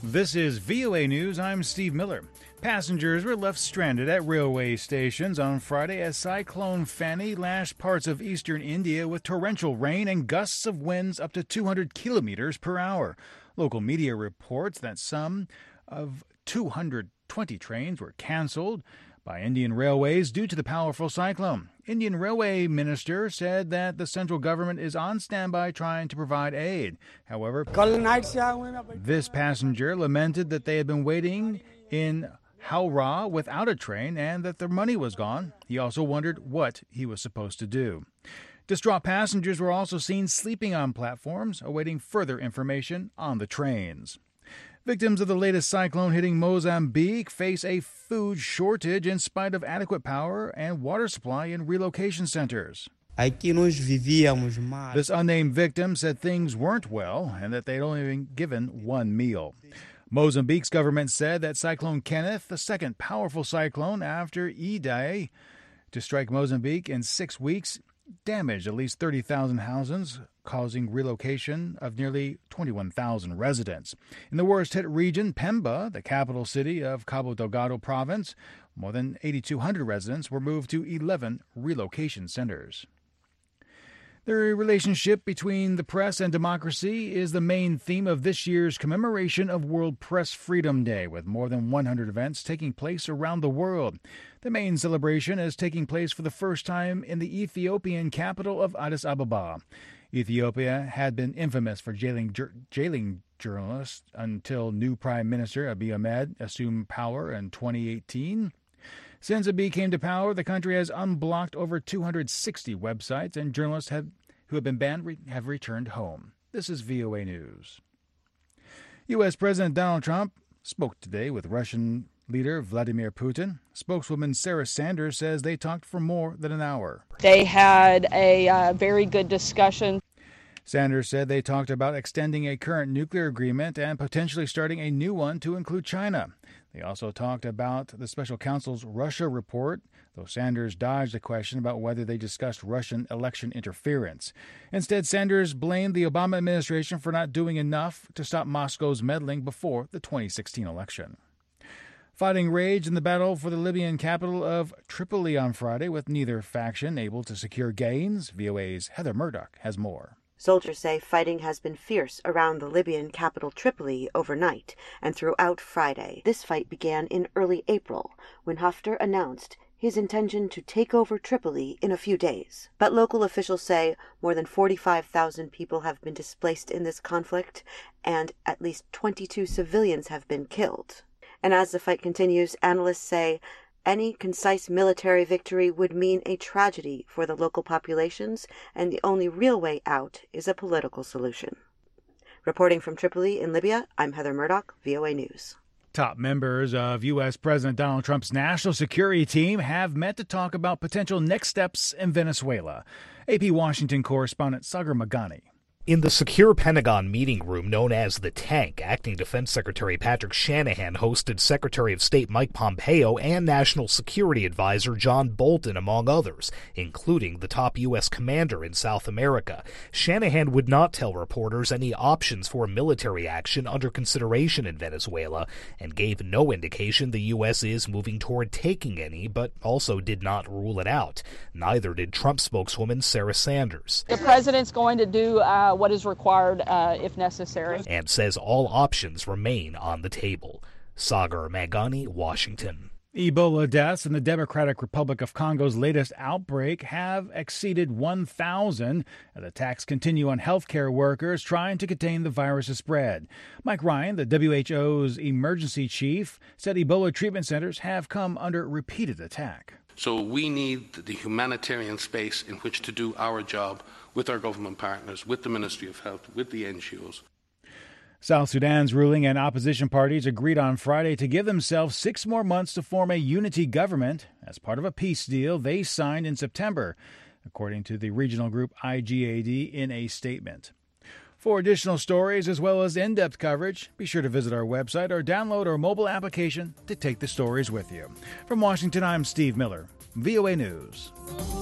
This is VOA News. I'm Steve Miller. Passengers were left stranded at railway stations on Friday as Cyclone Fani lashed parts of eastern India with torrential rain and gusts of winds up to 200 kilometers per hour. Local media reports that some of 220 trains were canceled by Indian Railways due to the powerful cyclone. Indian Railway Minister said that the central government is on standby trying to provide aid. However, this passenger lamented that they had been waiting in Howrah without a train and that their money was gone. He also wondered what he was supposed to do. Distraught passengers were also seen sleeping on platforms, awaiting further information on the trains. Victims of the latest cyclone hitting Mozambique face a food shortage in spite of adequate power and water supply in relocation centers. This unnamed victim said things weren't well and that they'd only been given one meal. Mozambique's government said that Cyclone Kenneth, the second powerful cyclone after Idai to strike Mozambique in 6 weeks, damaged at least 30,000 houses, causing relocation of nearly 21,000 residents. In the worst-hit region, Pemba, the capital city of Cabo Delgado province, more than 8,200 residents were moved to 11 relocation centers. The relationship between the press and democracy is the main theme of this year's commemoration of World Press Freedom Day, with more than 100 events taking place around the world. The main celebration is taking place for the first time in the Ethiopian capital of Addis Ababa. Ethiopia had been infamous for jailing journalists until new Prime Minister Abiy Ahmed assumed power in 2018. Since Abiy came to power, the country has unblocked over 260 websites, and journalists who have been banned have returned home. This is VOA News. U.S. President Donald Trump spoke today with Russian leader Vladimir Putin. Spokeswoman Sarah Sanders says they talked for more than an hour. They had a very good discussion. Sanders said they talked about extending a current nuclear agreement and potentially starting a new one to include China. They also talked about the special counsel's Russia report, though Sanders dodged the question about whether they discussed Russian election interference. Instead, Sanders blamed the Obama administration for not doing enough to stop Moscow's meddling before the 2016 election. Fighting raged in the battle for the Libyan capital of Tripoli on Friday, with neither faction able to secure gains. VOA's Heather Murdoch has more. Soldiers say fighting has been fierce around the Libyan capital Tripoli overnight and throughout Friday. This fight began in early April, when Haftar announced his intention to take over Tripoli in a few days. But local officials say more than 45,000 people have been displaced in this conflict, and at least 22 civilians have been killed. And as the fight continues, analysts say any concise military victory would mean a tragedy for the local populations, and the only real way out is a political solution. Reporting from Tripoli in Libya, I'm Heather Murdoch, VOA News. Top members of U.S. President Donald Trump's national security team have met to talk about potential next steps in Venezuela. AP Washington correspondent Sagar Meghani. In the secure Pentagon meeting room known as the Tank, Acting Defense Secretary Patrick Shanahan hosted Secretary of State Mike Pompeo and National Security Advisor John Bolton, among others, including the top U.S. commander in South America. Shanahan would not tell reporters any options for military action under consideration in Venezuela and gave no indication the U.S. is moving toward taking any, but also did not rule it out. Neither did Trump spokeswoman Sarah Sanders. The president's going to do what is required if necessary. And says all options remain on the table. Sagar Meghani, Washington. Ebola deaths in the Democratic Republic of Congo's latest outbreak have exceeded 1,000 as attacks continue on healthcare workers trying to contain the virus's spread. Mike Ryan, the WHO's emergency chief, said Ebola treatment centers have come under repeated attack. So we need the humanitarian space in which to do our job with our government partners, with the Ministry of Health, with the NGOs. South Sudan's ruling and opposition parties agreed on Friday to give themselves 6 more months to form a unity government as part of a peace deal they signed in September, according to the regional group IGAD in a statement. For additional stories as well as in-depth coverage, be sure to visit our website or download our mobile application to take the stories with you. From Washington, I'm Steve Miller, VOA News.